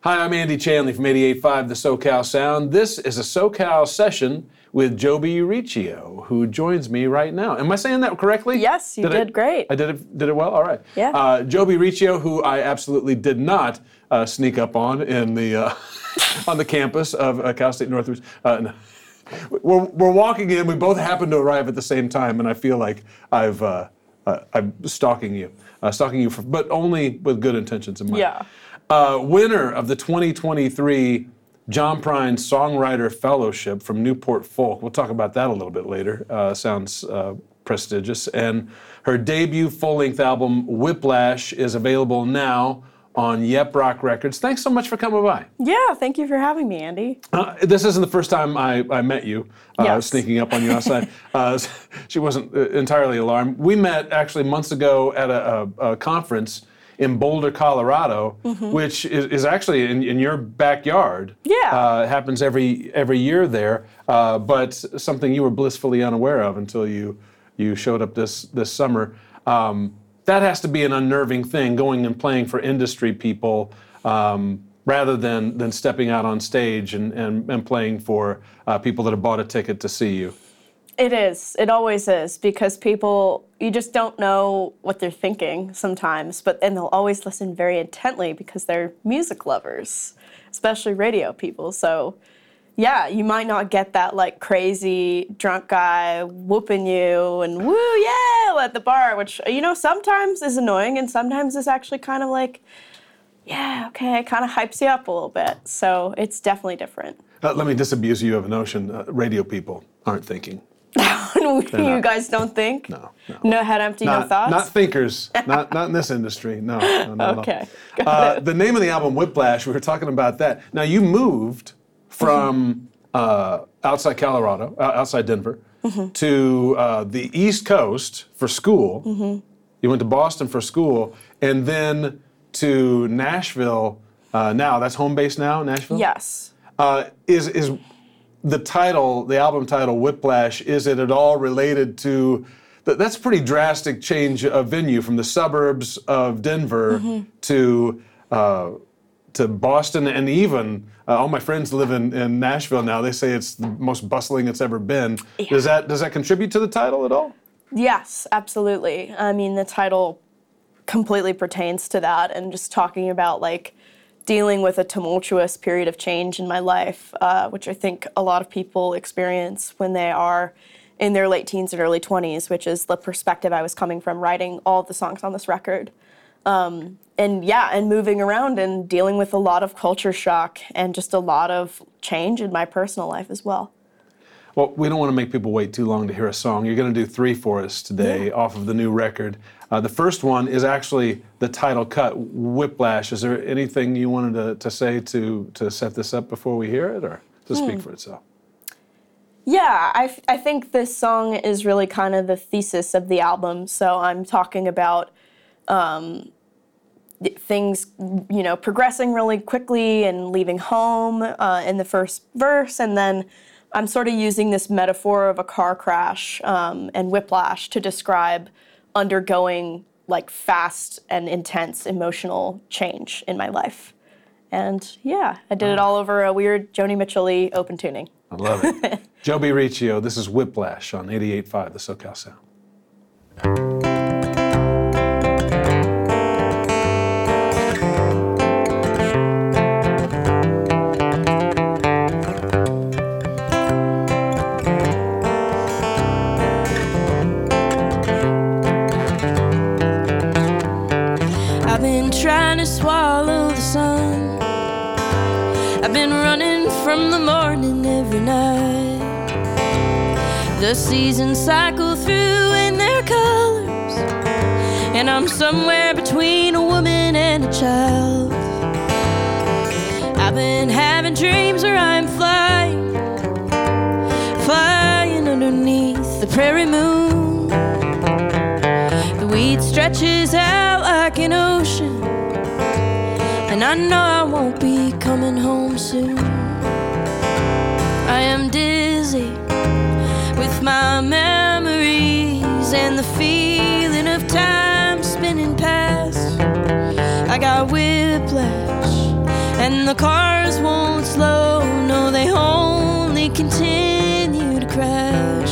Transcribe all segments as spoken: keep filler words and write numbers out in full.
Hi, I'm Andy Chanley from eighty-eight point five The SoCal Sound. This is a SoCal session with Joby Riccio, who joins me right now. Am I saying that correctly? Yes, you did, did I, great. I did it did it well? All right. Yeah. Uh, Joby Riccio, who I absolutely did not uh, sneak up on in the uh, on the campus of uh, Cal State Northridge. Uh, no. We're, we're walking in. We both happen to arrive at the same time, and I feel like I've uh, uh, I'm stalking you, uh, stalking you, for, but only with good intentions in mind. Yeah. Uh, winner of the twenty twenty-three John Prine Songwriter Fellowship from Newport Folk. We'll talk about that a little bit later. Uh, sounds uh, prestigious. And her debut full-length album, Whiplash, is available now on Yep Rock Records. Thanks so much for coming by. Yeah, thank you for having me, Andy. Uh, this isn't the first time I, I met you. Uh, yes. I was sneaking up on you outside. uh, she wasn't entirely alarmed. We met actually months ago at a, a, a conference in Boulder, Colorado, mm-hmm. which is, is actually in, in your backyard. Yeah. Uh, it happens every every year there, uh, but something you were blissfully unaware of until you you showed up this this summer. Um, that has to be an unnerving thing, going and playing for industry people um, rather than than stepping out on stage and, and, and playing for uh, people that have bought a ticket to see you. It is. It always is, because people, you just don't know what they're thinking sometimes, but and they'll always listen very intently because they're music lovers, especially radio people. So, yeah, you might not get that like crazy drunk guy whooping you and woo, yeah, at the bar, which, you know, sometimes is annoying and sometimes is actually kind of like, yeah, okay, kind of hypes you up a little bit. So it's definitely different. Uh, let me disabuse you of a notion. Uh, radio people aren't thinking. you not. Guys don't think? No. No, no head empty, not, no thoughts? Not thinkers. not not in this industry. No. no, no okay. No. Uh, the name of the album, Whiplash, we were talking about that. Now, you moved from uh, outside Colorado, uh, outside Denver, mm-hmm. to uh, the East Coast for school. Mm-hmm. You went to Boston for school, and then to Nashville. Uh, now, that's home base now, Nashville? Yes. Uh, is is the title, the album title, Whiplash, is it at all related to, th- that's a pretty drastic change of venue from the suburbs of Denver mm-hmm. to uh, to Boston, and even uh, all my friends live in, in Nashville now. They say it's the most bustling it's ever been. Yeah. Does that does that contribute to the title at all? Yes, absolutely. I mean, the title completely pertains to that, and just talking about like dealing with a tumultuous period of change in my life, uh, which I think a lot of people experience when they are in their late teens and early twenties, which is the perspective I was coming from writing all of the songs on this record. Um, and yeah, and moving around and dealing with a lot of culture shock and just a lot of change in my personal life as well. Well, we don't want to make people wait too long to hear a song. You're going to do three for us today yeah. off of the new record. Uh, the first one is actually the title cut, Whiplash. Is there anything you wanted to, to say to, to set this up before we hear it, or does it hmm. speak for itself? Yeah, I, f- I think this song is really kind of the thesis of the album. So I'm talking about um, things, you know, progressing really quickly and leaving home uh, in the first verse, and then I'm sort of using this metaphor of a car crash um, and whiplash to describe undergoing like fast and intense emotional change in my life. And yeah, I did it all over a weird Joni Mitchell-y open tuning. I love it. Joby Riccio, this is Whiplash on eighty-eight point five The SoCal Sound. Trying to swallow the sun. I've been running from the morning every night. The seasons cycle through in their colors, and I'm somewhere between a woman and a child. I've been having dreams where I'm flying, flying underneath the prairie moon. The weed stretches out like an ocean, and I know I won't be coming home soon. I am dizzy with my memories and the feeling of time spinning past. I got whiplash And the cars won't slow, no, they only continue to crash.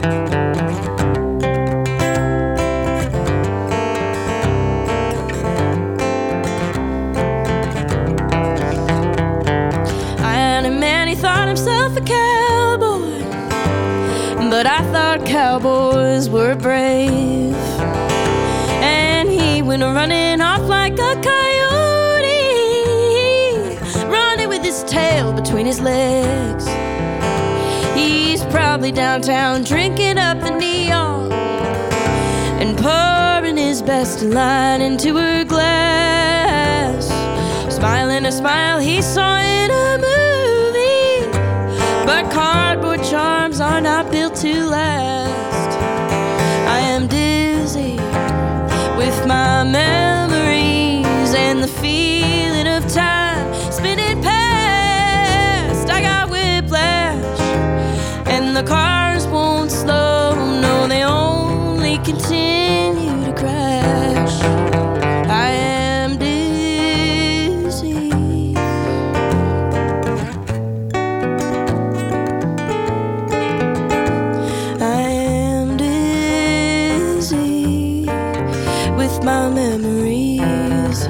And a man, he thought himself a cowboy, but I thought cowboys were brave. And he went running off like a coyote, running with his tail between his legs. He's probably downtown drinking up the neon and pouring his best line into her glass, smiling a smile he saw in a movie. But cardboard charms are not built to last. I am dizzy with my memories and the feeling of time spinning past. I got whiplash, and the cars won't slow, no, they only continue to crash. I am dizzy. I am dizzy with my memories.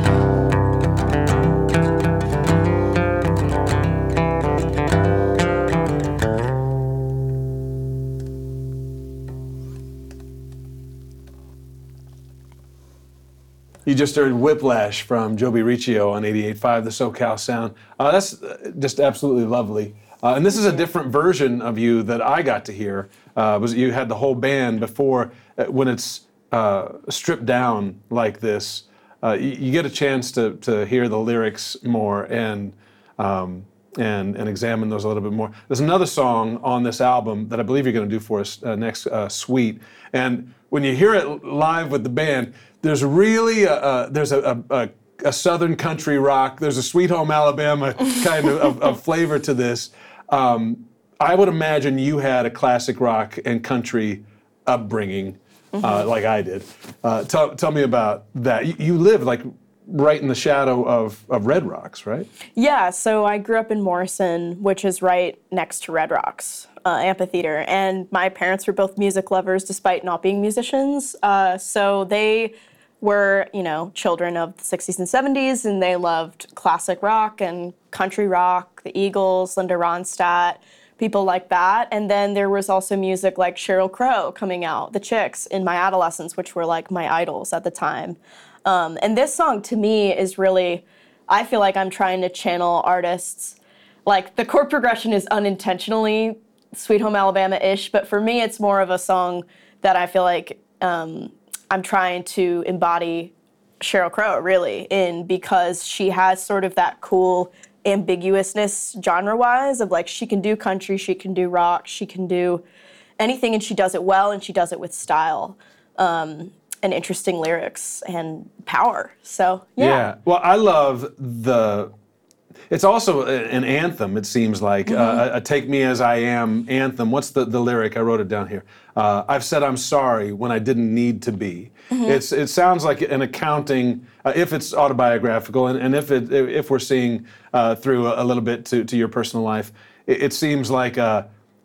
You just heard Whiplash from Joby Riccio on eighty-eight point five, the SoCal Sound. Uh, that's uh, just absolutely lovely. Uh, and this is a different version of you that I got to hear. Uh, was you had the whole band before. Uh, when it's uh, stripped down like this, uh, you, you get a chance to to hear the lyrics more and um, and and examine those a little bit more. There's another song on this album that I believe you're going to do for us uh, next, uh, Sweet. And when you hear it live with the band, there's really a, a there's a, a, a Southern country rock. There's a Sweet Home Alabama kind of, of, of flavor to this. Um, I would imagine you had a classic rock and country upbringing, mm-hmm. uh, like I did. Uh, tell, tell me about that. You, you lived like right in the shadow of, of Red Rocks, right? Yeah, so I grew up in Morrison, which is right next to Red Rocks uh, Amphitheater, and my parents were both music lovers despite not being musicians. Uh, so they were, you know, children of the sixties and seventies, and they loved classic rock and country rock, the Eagles, Linda Ronstadt, people like that. And then there was also music like Sheryl Crow coming out, the Chicks, in my adolescence, which were like my idols at the time. Um, and this song to me is really, I feel like I'm trying to channel artists. Like the chord progression is unintentionally Sweet Home Alabama-ish, but for me it's more of a song that I feel like um, I'm trying to embody Sheryl Crow really in, because she has sort of that cool ambiguousness genre-wise of like she can do country, she can do rock, she can do anything, and she does it well, and she does it with style. Um, and interesting lyrics and power. So, yeah. Yeah. Well, I love the, it's also an anthem, it seems like, mm-hmm. uh, a Take Me As I Am anthem. What's the, the lyric? I wrote it down here. Uh, I've said I'm sorry when I didn't need to be. Mm-hmm. It's It sounds like an accounting, uh, if it's autobiographical, and, and if it if we're seeing uh, through a, a little bit to, to your personal life, it, it seems like a,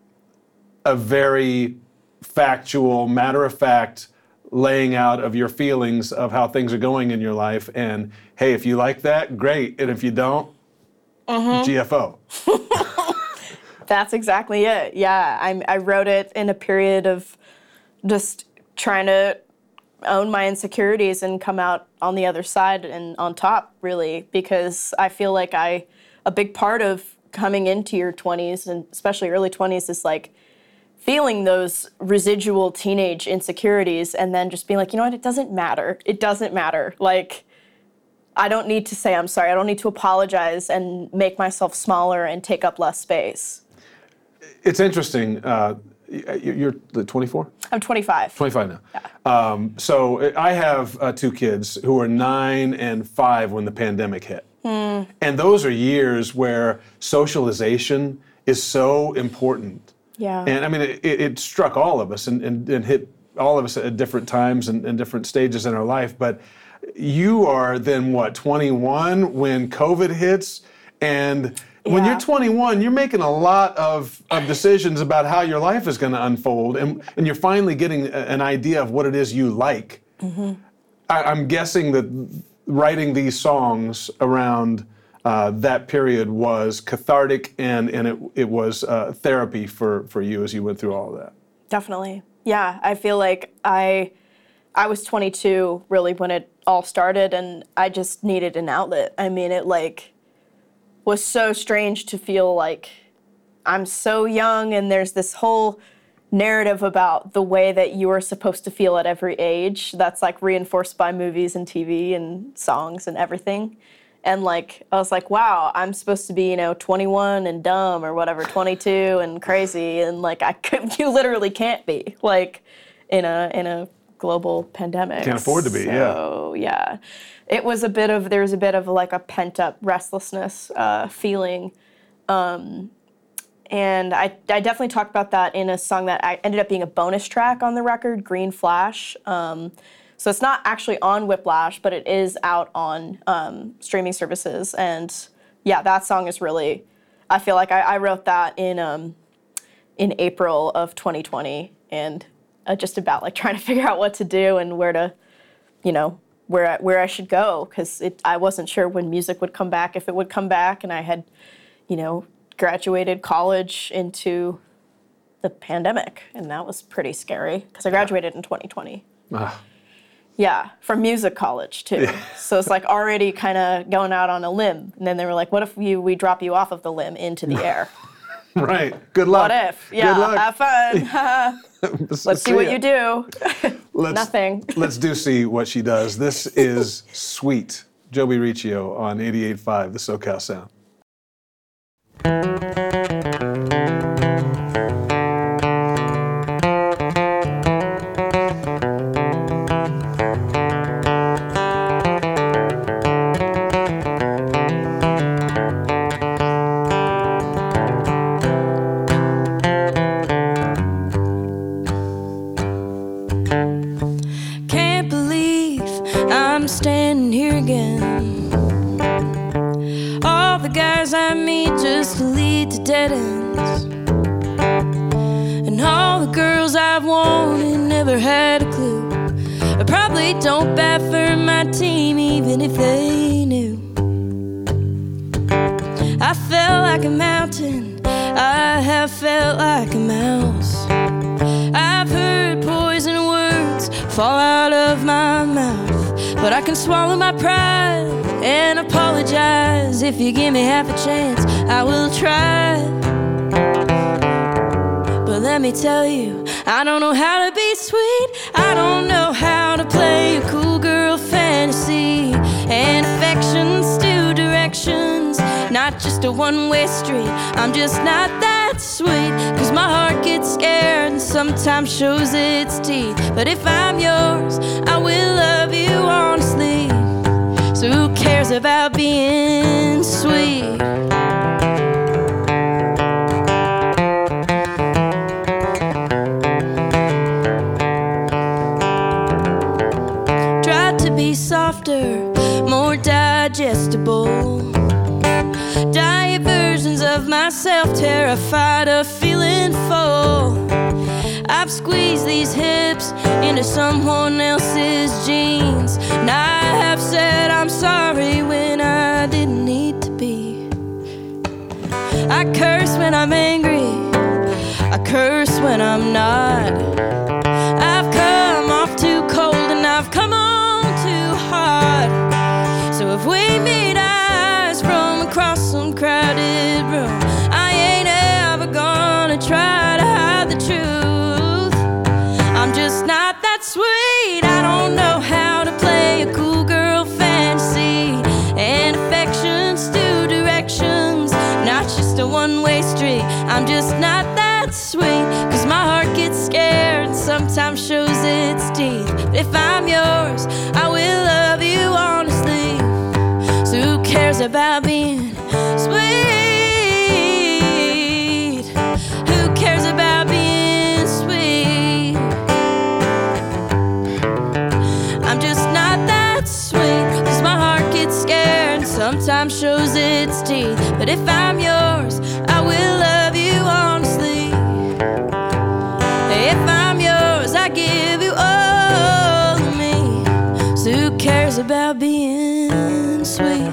a very factual, matter-of-fact laying out of your feelings of how things are going in your life, and hey, if you like that, great, and if you don't, mm-hmm. G F O. That's exactly it. Yeah, I, I wrote it in a period of just trying to own my insecurities and come out on the other side and on top, really, because I feel like I, a big part of coming into your twenties, and especially early twenties, is like feeling those residual teenage insecurities and then just being like, you know what, it doesn't matter. It doesn't matter. Like, I don't need to say I'm sorry. I don't need to apologize and make myself smaller and take up less space. It's interesting. Uh, you're twenty-four? I'm twenty-five. twenty-five now. Yeah. Um, so I have uh, two kids who are nine and five when the pandemic hit. Hmm. And those are years where socialization is so important. Yeah. And I mean, it, it struck all of us and, and, and hit all of us at different times and, and different stages in our life. But you are then, what, twenty-one when COVID hits, And when Yeah. you're twenty-one, you're making a lot of, of decisions about how your life is going to unfold, and, and you're finally getting a- an idea of what it is you like. Mm-hmm. I, I'm guessing that writing these songs around uh, that period was cathartic, and, and it, it was uh, therapy for, for you as you went through all of that. Definitely. Yeah, I feel like I I was twenty-two really when it all started, and I just needed an outlet. I mean, it like was so strange to feel like I'm so young and there's this whole narrative about the way that you are supposed to feel at every age that's like reinforced by movies and T V and songs and everything. And like, I was like, wow, I'm supposed to be, you know, twenty-one and dumb or whatever, twenty-two and crazy. And like, I could, you literally can't be like in a, in a global pandemic. Can't afford to be, yeah. So, yeah. It was a bit of, there was a bit of like a pent up restlessness uh, feeling. Um, and I, I definitely talked about that in a song that I ended up being a bonus track on the record, Green Flash. Um, so it's not actually on Whiplash, but it is out on um, streaming services. And yeah, that song is really, I feel like I, I wrote that in um, in April of twenty twenty, and uh, just about like trying to figure out what to do and where to, you know, where I, where I should go, because I wasn't sure when music would come back, if it would come back, and I had, you know, graduated college into the pandemic, and that was pretty scary because I graduated in twenty twenty. Ah. Yeah, from music college too. So it's like already kind of going out on a limb, and then they were like, "What if you we drop you off of the limb into the air?" Right. Good luck. What if? Yeah, Good luck. have fun. Let's see what you do. Let's, Nothing. Let's do see what she does. This is Sweet, Joby Riccio on eighty-eight point five, the SoCal Sound. Can't believe I'm standing here again. All the guys I meet just lead to dead ends. And all the girls I've wanted never had a clue. I probably don't bat for my team even if they knew. I felt like a mountain, I have felt like a mouse. I've heard poison words fall out of my mouth, but I can swallow my pride and apologize. If you give me half a chance, I will try. But let me tell you, I don't know how to be sweet. I don't know how to play a cool girl fantasy. And affections do directions, not just a one-way street. I'm just not that sweet, cause my heart gets scared and sometimes shows its teeth. But if I'm yours, I will love you honestly. So who cares about being sweet? Try to be softer, more digestible. Diet versions of myself, terrified of feeling full. I've squeezed these hips into someone else's jeans, and I have said I'm sorry when I didn't need to be. I curse when I'm angry, I curse when I'm not. I've come off too cold and I've come on too hard. So if we meet eyes from across some crowded room, I ain't ever gonna try to hide the truth. I'm just not that sweet. I don't know how to play a cool girl fantasy. And affections do directions, not just a one-way street. I'm just not that sweet, cause my heart gets scared and sometimes shows its teeth. But if I'm yours, I will love you honestly. So who cares about being sweet? Who cares about being sweet? I'm just not that sweet, cause my heart gets scared and sometimes shows its teeth. But if I'm yours, I will love you honestly. If I'm yours, I give you all of me. So who cares about being sweet?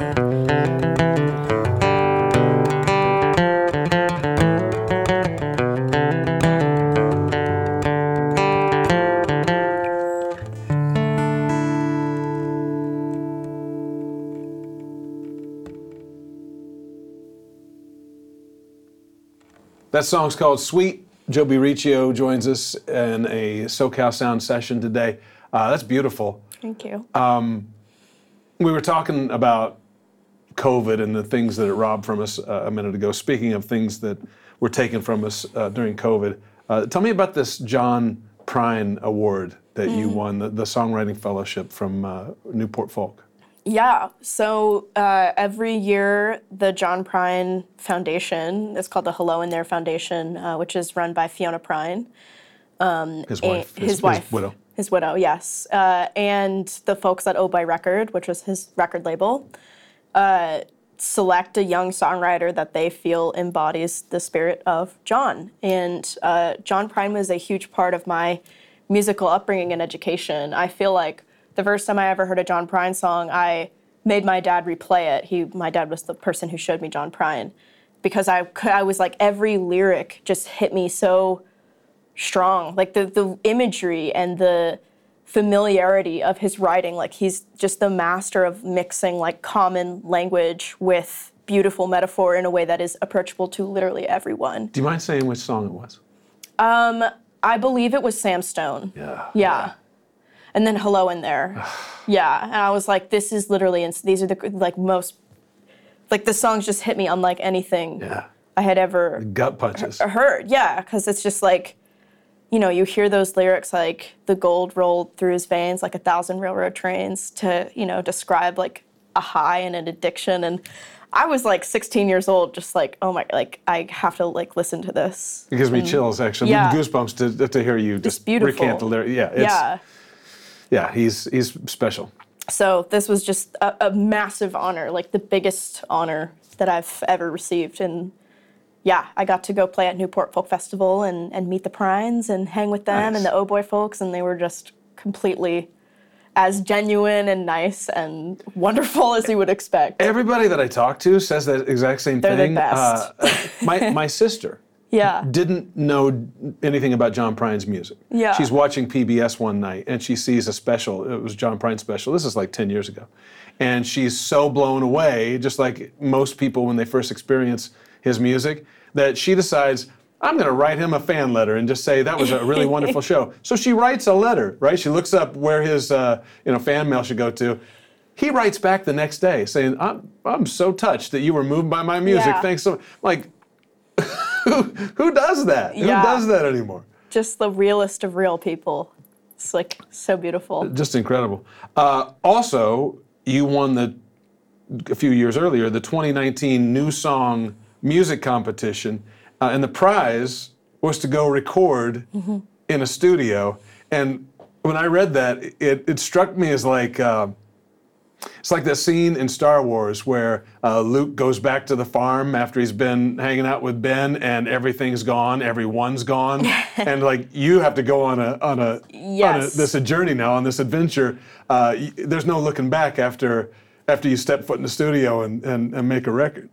That song's called Sweet. Joby Riccio joins us in a SoCal Sound session today. Uh, that's beautiful. Thank you. We were talking about COVID and the things that it robbed from us uh, a minute ago. Speaking of things that were taken from us uh, during COVID, uh, tell me about this John Prine Award that you won, the, the Songwriting Fellowship from uh, Newport Folk. Yeah, so uh, every year the John Prine Foundation, it's called the Hello in There Foundation, uh, which is run by Fiona Prine. His wife. His, his wife. His widow. His widow, yes. Uh, and the folks at Oh Boy Record, which was his record label, uh, select a young songwriter that they feel embodies the spirit of John. And uh, John Prine was a huge part of my musical upbringing and education. I feel like the first time I ever heard a John Prine song, I made my dad replay it. He, my dad was the person who showed me John Prine, because I, I was like, every lyric just hit me so strong. Like the, the imagery and the familiarity of his writing, like he's just the master of mixing like common language with beautiful metaphor in a way that is approachable to literally everyone. Do you mind saying which song it was? Um, I believe it was Sam Stone. Yeah. Yeah. And then Hello in There. Yeah, and I was like, this is literally, ins- these are the like most, like the songs just hit me unlike anything Yeah. I had ever Gut punches. heard. Yeah, because it's just like, you know, you hear those lyrics like the gold rolled through his veins like a thousand railroad trains to, you know, describe like a high and an addiction. And I was like sixteen years old, just like, oh my, like I have to like listen to this. It gives me chills, actually. Yeah. Goosebumps to, to hear you just beautiful. recant the lyrics. Yeah, it's, Yeah. yeah, he's he's special. So this was just a, a massive honor, like the biggest honor that I've ever received. And yeah, I got to go play at Newport Folk Festival and, and meet the Prines and hang with them Nice. and the Oh Boy folks, and they were just completely as genuine and nice and wonderful as you would expect. Everybody that I talk to says that exact same They're the thing. best. Uh, my my sister Yeah. didn't know anything about John Prine's music. Yeah. She's watching P B S one night and she sees a special. It was John Prine's special. This is like ten years ago. And she's so blown away, just like most people when they first experience his music, that she decides, I'm going to write him a fan letter and just say that was a really wonderful show. So she writes a letter, right? She looks up where his uh, you know fan mail should go to. He writes back the next day saying, I'm, I'm so touched that you were moved by my music. Yeah. Thanks so much. Like, who, who does that? Yeah. Who does that anymore? Just the realest of real people. It's like so beautiful. Just incredible. Uh, also, you won the a few years earlier the twenty nineteen New Song Music Competition, uh, and the prize was to go record Mm-hmm. in a studio. And when I read that, it, it struck me as like. Uh, It's like that scene in Star Wars where uh, Luke goes back to the farm after he's been hanging out with Ben, and everything's gone, everyone's gone, and like you have to go on a on a, on a Yes. this a journey now on this adventure. Uh, y- there's no looking back after after you step foot in the studio and and, and make a record.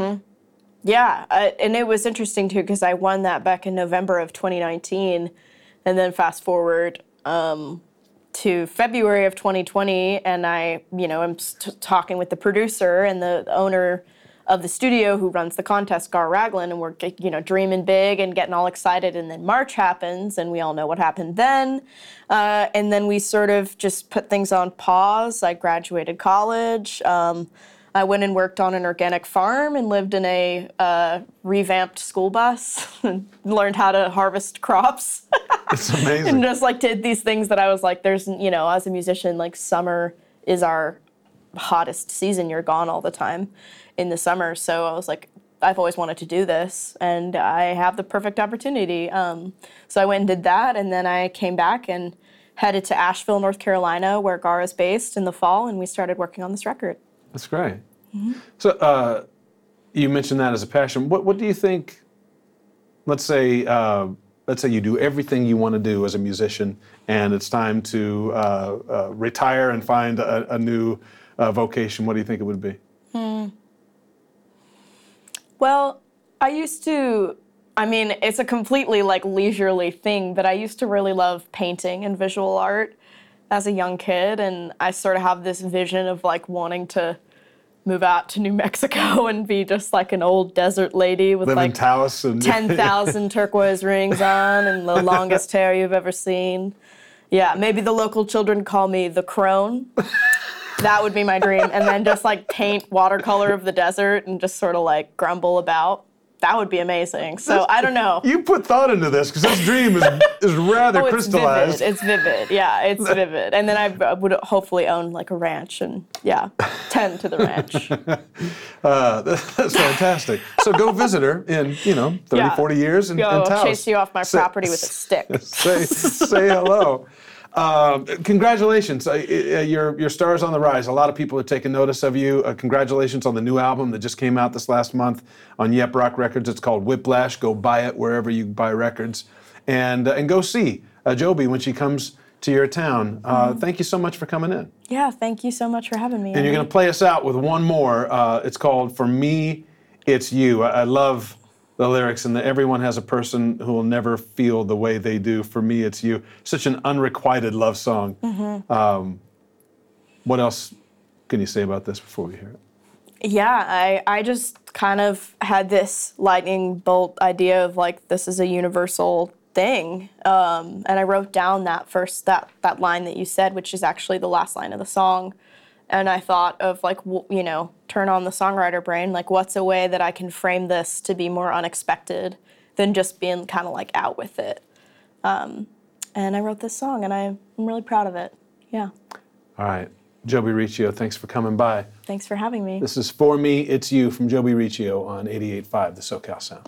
Yeah, I, and it was interesting too because I won that back in November of twenty nineteen, and then fast forward um, to February of twenty twenty, and I, you know, I'm t- talking with the producer and the owner of the studio who runs the contest, Gar Raglan, and we're, you know, dreaming big and getting all excited, and then March happens, and we all know what happened then, uh, and then we sort of just put things on pause. I graduated college. Um, I went and worked on an organic farm and lived in a uh, revamped school bus and learned how to harvest crops. It's amazing. And just like did these things that I was like, there's, you know, as a musician, like summer is our hottest season. You're gone all the time in the summer. So I was like, I've always wanted to do this and I have the perfect opportunity. Um, so I went and did that. And then I came back and headed to Asheville, North Carolina, where Gar is based in the fall. And we started working on this record. That's great. So uh, you mentioned that as a passion. What what do you think? Let's say uh, let's say you do everything you want to do as a musician, and it's time to uh, uh, retire and find a, a new uh, vocation. What do you think it would be? Hmm. Well, I used to. I mean, it's a completely like leisurely thing, but I used to really love painting and visual art as a young kid, and I sort of have this vision of like wanting to move out to New Mexico and be just like an old desert lady with Live in like Taos and ten thousand turquoise rings on and the longest hair you've ever seen. Yeah, maybe the local children call me the crone. That would be my dream. And then just like paint watercolor of the desert and just sort of like grumble about. That would be amazing. So I don't know. You put thought into this because this dream is, is rather oh, it's crystallized. Vivid. It's vivid. Yeah, it's vivid. And then I would hopefully own like a ranch and yeah, tend to the ranch. uh, that's fantastic. So go visit her in, you know, thirty, yeah. forty years and, Go and Taos. chase you off my say, property with a stick. Say, say hello. Um, congratulations. Uh, uh, your, your star's on the rise. A lot of people are taking notice of you. Uh, congratulations on the new album that just came out this last month on Yep Rock Records. It's called Whiplash. Go buy it wherever you buy records. And, uh, and go see uh, Joby when she comes to your town. Uh, mm-hmm. Thank you so much for coming in. Yeah, thank you so much for having me. And you're going to play us out with one more. Uh, it's called For Me, It's You. I, I love the lyrics, and that everyone has a person who will never feel the way they do. For me, it's you. Such an unrequited love song. Mm-hmm. Um, what else can you say about this before we hear it? Yeah, I, I just kind of had this lightning bolt idea of like, this is a universal thing. Um, and I wrote down that first, that, that line that you said, which is actually the last line of the song. And I thought of like, w- you know, turn on the songwriter brain, like what's a way that I can frame this to be more unexpected than just being kind of like out with it. Um, and I wrote this song and I, I'm really proud of it. Yeah. All right. Joby Riccio, thanks for coming by. Thanks for having me. This is For Me, It's You from Joby Riccio on eighty-eight point five, the SoCal Sound.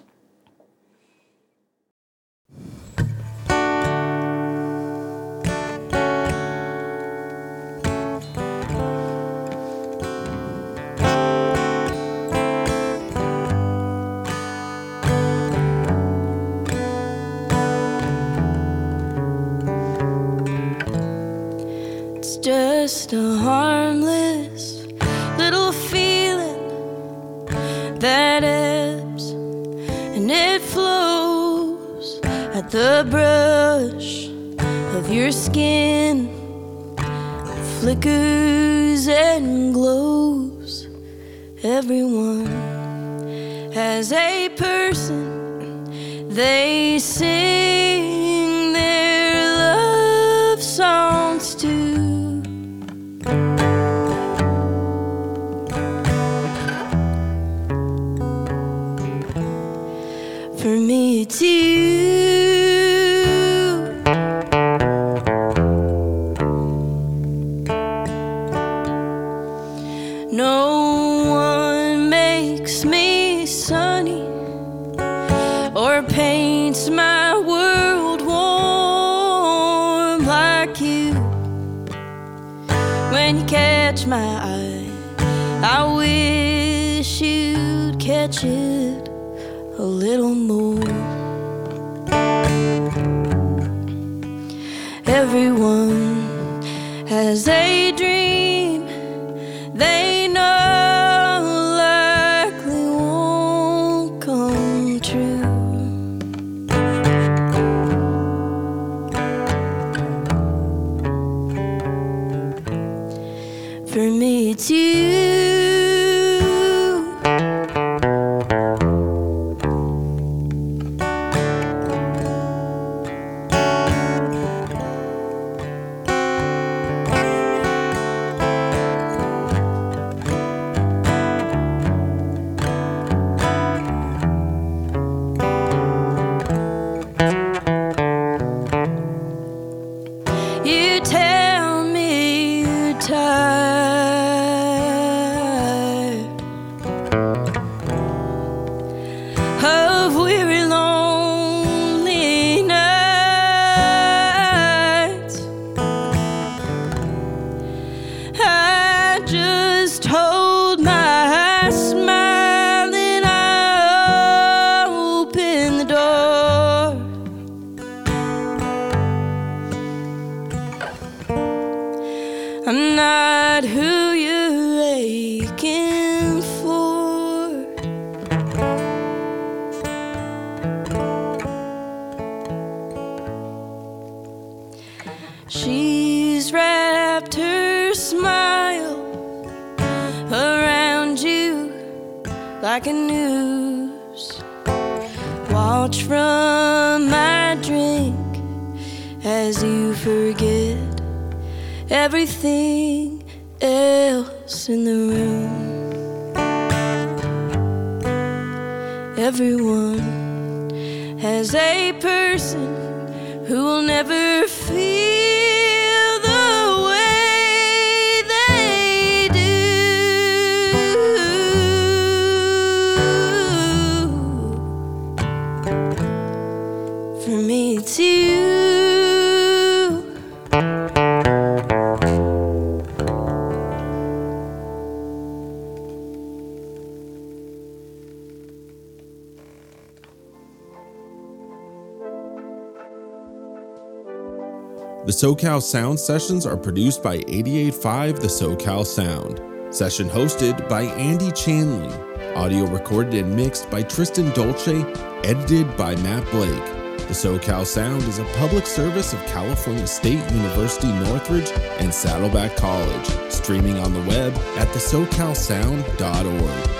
Just a harmless little feeling that ebbs and it flows at the brush of your skin, flickers and glows. Everyone has a person they sing their love songs to. For me, it's you. No one makes me sunny or paints my world warm like you. When you catch my eye, I wish you'd catch it a little more. Everyone has a dream they know likely won't come true. For me, it's you. You tell me you're tired of weary, lonely nights. I just hold my smile and smile around you like a noose. Watch from my drink as you forget everything else in the room. Everyone has a person who will never feel the way they do. For me too. The SoCal Sound sessions are produced by eighty-eight point five The SoCal Sound. Session hosted by Andy Chanley. Audio recorded and mixed by Tristan Dolce. Edited by Matt Blake. The SoCal Sound is a public service of California State University Northridge and Saddleback College. Streaming on the web at the socal sound dot org.